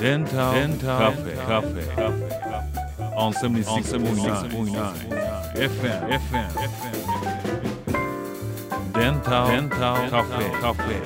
Dental Cafe on 76.9 FM Dental Cafe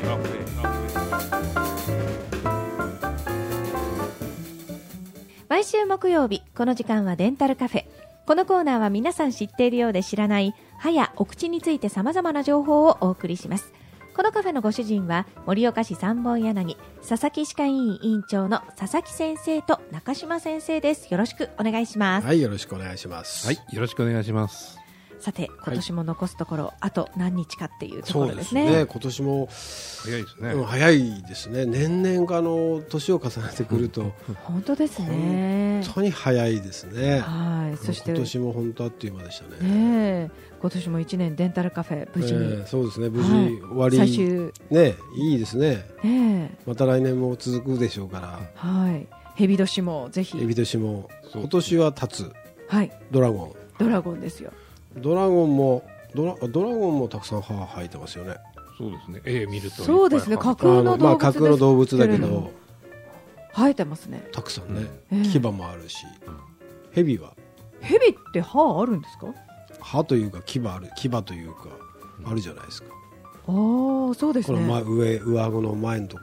毎週木曜日この時間はデンタルカフェ。このコーナーは皆さん知っているようで知らない歯やお口について様々な情報をお送りします。このカフェのご主人は盛岡市三本柳佐々木歯科医院院長の佐々木先生と中島先生です。よろしくお願いします。 はい、よろしくお願いします。 はい、よろしくお願いします。 さて今年も残すところ、あと何日かっていうところですね。 そうですね、今年も早いですね。 早いですね。年々年を重ねてくると本当ですね。 本当に早いですね。 はい、そして今年も本当あっという間でしたね。 今年も1年デンタルカフェ無事に、 そうですね、無事終わり、 最終ね、いいですね。また来年も続くでしょうから。 はい、蛇年もぜひ。 蛇年も今年は立つ、 はい、 ドラゴンですよ。 ドラゴンもたくさん歯生えてますよね。 そうですね。見るとそうですね。架空の動物ですけれども、 架空の動物だけど生えてますね。 たくさんね、牙もあるし。蛇って歯あるんですか？ 歯というか牙というかあるじゃないですか。 ああ、そうですね。 この上顎の前のとこ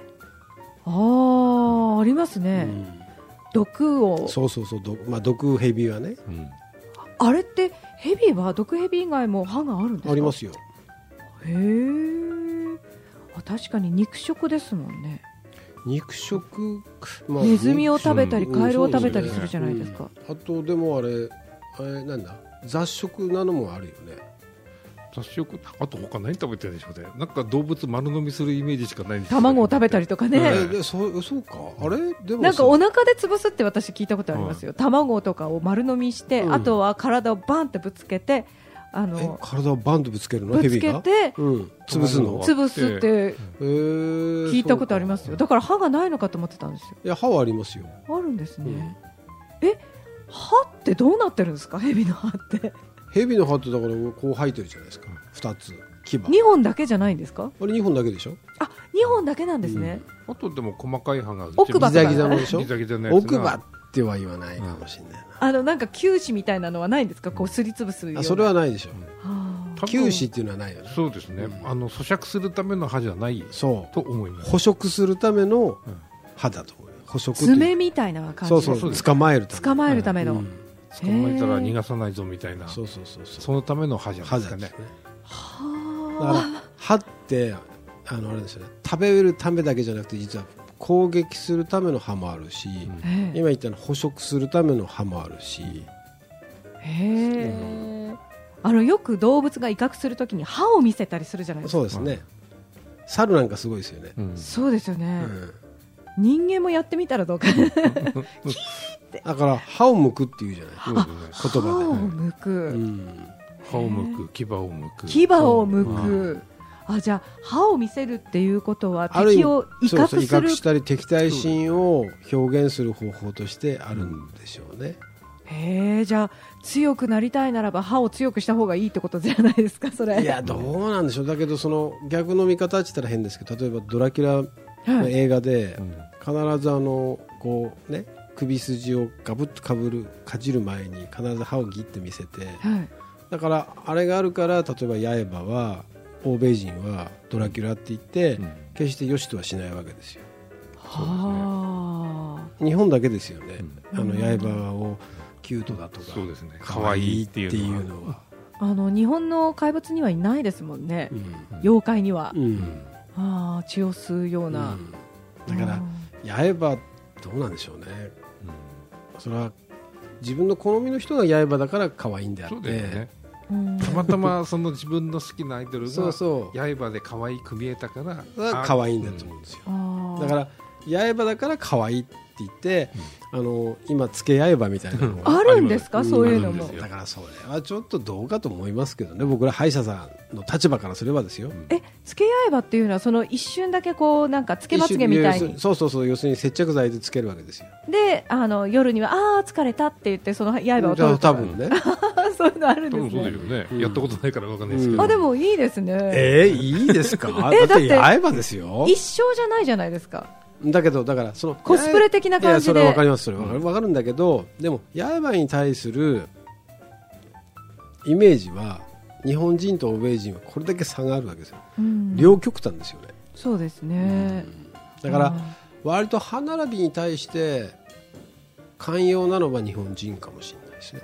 ろ。ありますね。毒を。 そう、毒蛇はね。 あれって蛇は毒蛇以外も歯があるんですか？ ありますよ。 へえ。確かに肉食ですもんね。 肉食、 ネズミを食べたりカエルを食べたりするじゃないですか。 あとでもあれなんだ、雑食なのもあるよね。 雑食、あと他何食べてるんでしょうね。なんか動物丸飲みするイメージしかないんですよ。 卵を食べたりとかね。 そうか。あれでもなんかお腹で潰すって私聞いたことありますよ。卵とかを丸飲みして、あとは体をバンってぶつけて、 体をバンとぶつけるの？ ぶつけて、 潰すの？ 潰すって聞いたことありますよ。だから歯がないのかと思ってたんですよ。 いや、歯はありますよ。 あるんですね。歯ってどうなってるんですか？蛇の歯って。 蛇の歯ってだからこう生えてるじゃないですか。2つ牙。 2本だけじゃないんですか？ あれ2本だけでしょ。 あ、2本だけなんですね。 あとでも細かい歯が奥歯ギザギザのでしょ。 ギザギザのやつが奥歯っては言わないかもしれないな。 なんか臼歯みたいなのはないんですか？こうすりつぶすような。 それはないでしょ。臼歯臼っていうのはないよね。 そうですね。咀嚼するための歯じゃないと思います。 捕食するための歯だと思う。捕食って爪みたいな感じ。 そう、捕まえるための。 捕まえたら逃がさないぞみたいな。そのための歯じゃないですかね。 だから歯ってあれですよね。食べるためだけじゃなくて、実は攻撃するための歯もあるし、今言ったの捕食するための歯もあるし。 よく動物が威嚇するときに歯を見せたりするじゃないですか。 そうですね。猿なんかすごいですよね。 そうですよね。人間もやってみたらどうか。 だから歯を剥くっていうじゃない、言葉で。 歯を剥く、 歯を剥く、牙を剥く、 牙を剥く。じゃあ歯を見せるっていうことは敵を威嚇する、 威嚇したり敵対心を表現する方法としてあるんでしょうね。 じゃあ強くなりたいならば歯を強くした方がいいってことじゃないですか、それ。 いや、どうなんでしょう。だけどその逆の見方って言ったら変ですけど、例えばドラキュラの映画で必ずこうね、首筋をガブッとかじる前に必ず歯をギッて見せて、だからあれがあるから、例えば刃は欧米人はドラキュラって言って決して良しとはしないわけですよ。日本だけですよね、刃をキュートだとか可愛いっていうのは。 日本の怪物にはいないですもんね、妖怪には。血を吸うような。 だから刃どうなんでしょうね。それは自分の好みの人が刃だから可愛いんであって、 たまたまその自分の好きなアイドルが刃で可愛く見えたから可愛いんだと思うんですよ。だから刃だから可愛いって言って、今付け刃みたいなのがあるんですか？そういうのも。 だからそれはちょっとどうかと思いますけどね。僕ら歯医者さんの立場からすればですよ。 付け刃っていうのはその一瞬だけこうなんか付けまつげみたいに。 そう、要するに接着剤でつけるわけですよ。 で夜には疲れたって言ってその刃を取る。 多分ね。 そういうのあるんですね。 そうだよね。やったことないから分かんないですけど。 でもいいですね。 いいですか？だって刃ですよ。 一生じゃないじゃないですか。 だけどだからそのコスプレ的な感じで。 いやそれはわかります、それはわかるんだけど、でも刃に対するイメージは日本人と欧米人はこれだけ差があるわけですよ、両極端ですよね。 そうですね、 だから割と歯並びに対して寛容なのは日本人かもしれないですね。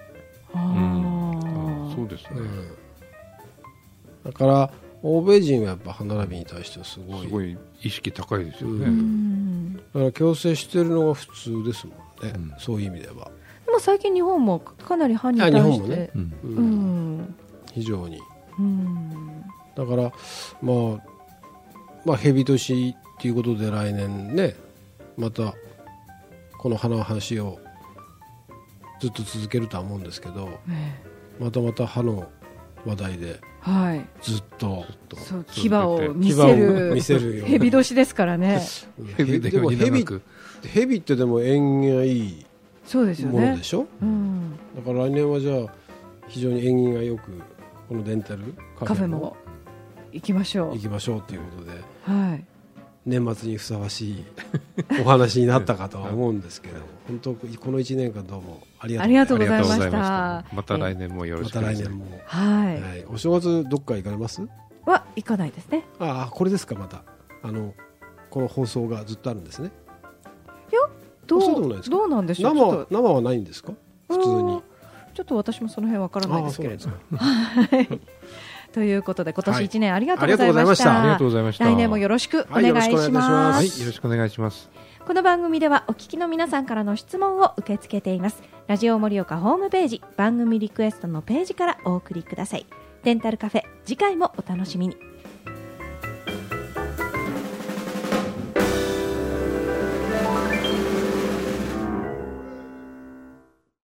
そうですね、 だから欧米人はやっぱ歯並びに対してはすごい意識高いですよね、 だから矯正してるのが普通ですもんね、そういう意味では。 でも最近日本もかなり歯に対日本もしてね、非常に、だからまあ蛇年っていうことで来年ねまたこの歯の話をずっと続けるとは思うんですけど、また歯の話題でずっと、 そう牙を見せる蛇年ですからね。 でも蛇ってでも縁起がいいそうですよね、 ものでしょ、だから来年はじゃあ非常に縁起がよくこのデンタルカフェも行きましょうということで、年末にふさわしいお話になったかとは思うんですけど本当この1年間どうもありがとうございました。 また来年もよろしくお願いします。 お正月どっか行かれます？ は行かないですね。 これですか。またこの放送がずっとあるんですね。 いやどうなんでしょう。 生はないんですか？普通に。 ちょっと私もその辺わからないですけれども。ということで今年1年ありがとうございました。 ありがとうございました。 来年もよろしくお願いします。 よろしくお願いします。 この番組ではお聞きの皆さんからの質問を受け付けています。ラジオ盛岡ホームページ番組リクエストのページからお送りください。デンタルカフェ、次回もお楽しみに。